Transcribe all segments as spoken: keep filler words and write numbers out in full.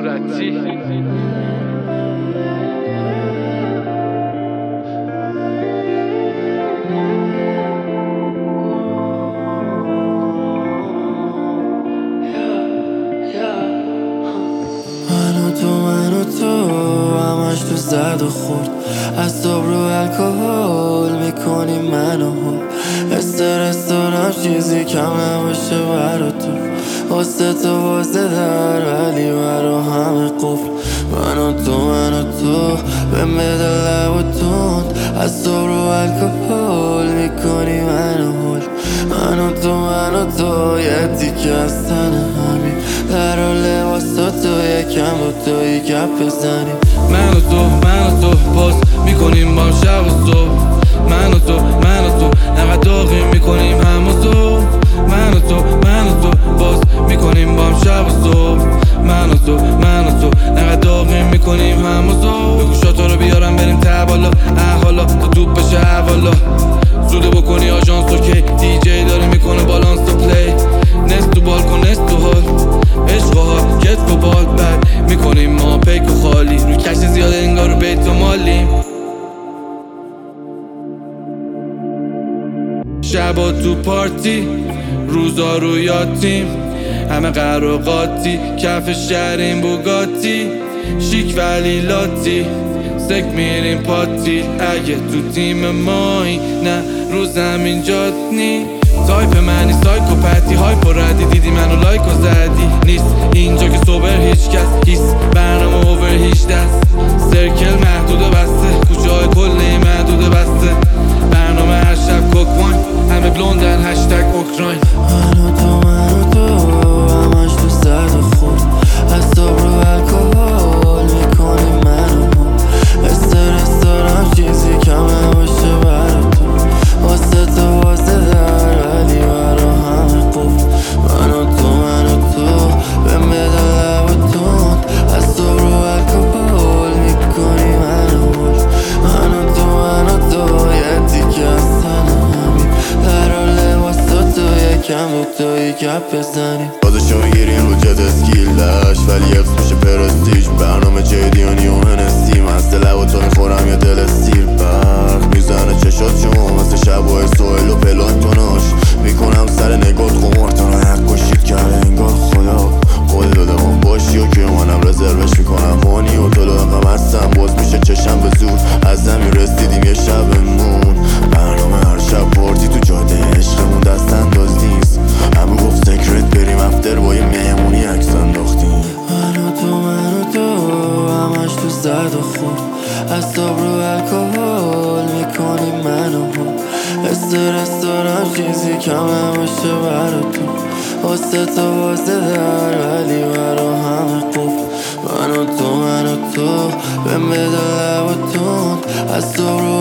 صورتی. من و تو من و تو همش تو زد و خورد، از صبح رو الکل میکنی منو هول. استرس دارم چیزی کم نباشه برا تو، واسه تو واسه در ولی برا همه قفل. من و تو من و تو بهم بده لب و تند، از صبح رو الکل میکنی منو هول. من و تو من و تو یه تیکه از تن همین، در و لباسا تو یکم با توی گپ بزنیم. من و تو من و تو باز میکنیم با شب و صبح. من و تو من و تو انقدر داغی میکنیم هم و تو. من و تو من و تو باز میکنیم با شب و صبح. من و تو من و تو انقدر داغی میکنیم هم و تو. بگو شاتا رو بیارم بریم ته بالا، احوالا تا توپ بشه حوالا. زوده بکنی آژانس اوکی، دی جی داره میکنه بالانس تو پلی. نست تو بالکن نست تو هال، عشق و حال کتف و بال بد میکنیم ما پیک و خالی. روی کش زیاده انگار رو بیت و مالیم. شبا تو پارتی روزا رو یاتیم، همه قهر و قاطی کف شهرین بوگاتی. شیک ولی لاتی سک میریم پاتی، اگه تو تیم مایی نه رو زمین جات نی. تایپ منی سایکوپتی هایپ و ردی، دیدی منو لایک و زدی. نیست اینجا که سوبر هیچ کس، هیس برنامه اوور هیچ دست. سرکل محدود و بسته، کوچه های کلی محدود بسته. برنامه هر شب کوکواین، همه بلوندن هشتگ اوکراین. من و تو من و تو همش تو زد و خورد، از صبح رو الکل میکنی منو هول. استرس دارم چیزی کم نباشه برا تو، واسه تو واسه در ولی برا همه قفل. من و تو من و تو بهم بده لب و تند، از صبح رو الکل میکنی منو هول. من و تو من و تو یه تیکه از تن همین، در و لباسا تو یکم با توی گپ بزنیم. بازشو میگیریم رو جد اسکیلش، ولی یکس میشه پرستیج. برنامه جیدیانی و هنستی، مست لب و تو میخورم یا دل سیر. برق میزنه چشات شما مثل شبای سوهل و پلانتوناش. میکنم سر نگات خمارتون رو حق و شید کرده انگار خدا. قول داده من باشی و که منم رزروش میکنم مانی و تو لاغم هستم. باز میشه چشم به زور از زمین رسیدیم یه شبمون. برنامه هر شب پارتی تو جاده عشقمون دست انداز نیست. همه گفت سکرت بریم افتر با یه مهمونی عکس انداختیم. من و تو من و تو همش تو زد و خورد، از صبح رو الکل میکنی منو هول. استرس دارم چیزی کم نباشه برا تو، واسه تو واسه در ولی برا همه قفل. من و تو من و تو بهم بده لب و تند، از صبح رو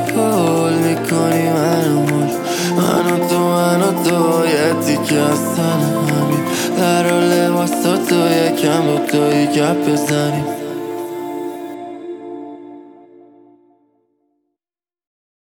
الکل میکنی منو هول. من و تو من و تو یه تیکه از تن همین، در و لباسا تو یکم با توی گپ بزنیم.